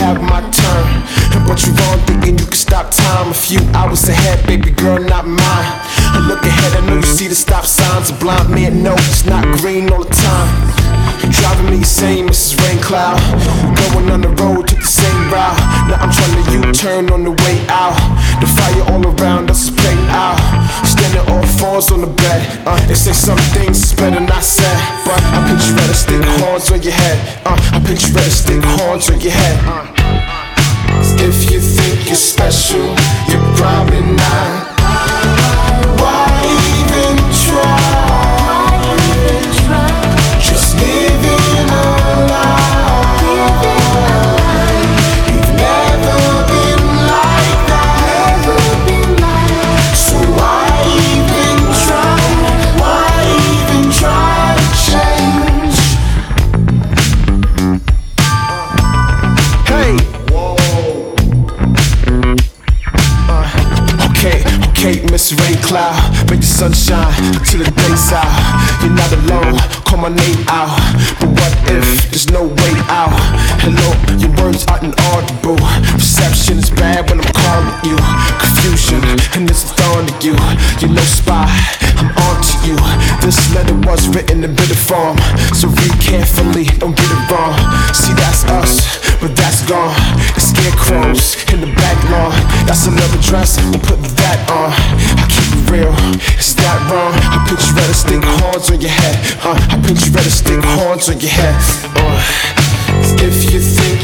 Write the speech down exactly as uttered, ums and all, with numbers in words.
have my turn. But you're wrong thinking you can stop time. A few hours ahead, baby girl, not mine. I look ahead, I know you see the stop signs. A blind man knows it's not green all the time. Driving me insane, Missus Rain Cloud. Going on the road, took the same route. Now I'm trying to U-turn on the way out. The fire all around us is playing out. Standing all fours on the bed. uh, They say some things is better not said, but I picture red stick horns on your head. uh, I picture red stick horns on your head. uh. If you think you're special, you're probably not. Why even try? Just living a lie. You've never been like that. So why even try? Why even try to change? Hey! Uh, okay, okay, Miss Rain Cloud, make the sun shine till the day's out. You're not alone, call my name out. But what if there's no way out? Hello, your words are inaudible. Reception is bad when I'm calling you. Confusion, and it's a thorn to you. You're no spy, I'm on to you. This letter was written in bitter form, so read carefully, don't get it wrong. See, that's us, but that's gone. The scarecrows in the back lawn, that's another dress, we'll put that on. I keep it real, is that wrong? I picture red stick horns on your head. uh, I picture red stick horns on your head. uh, If you think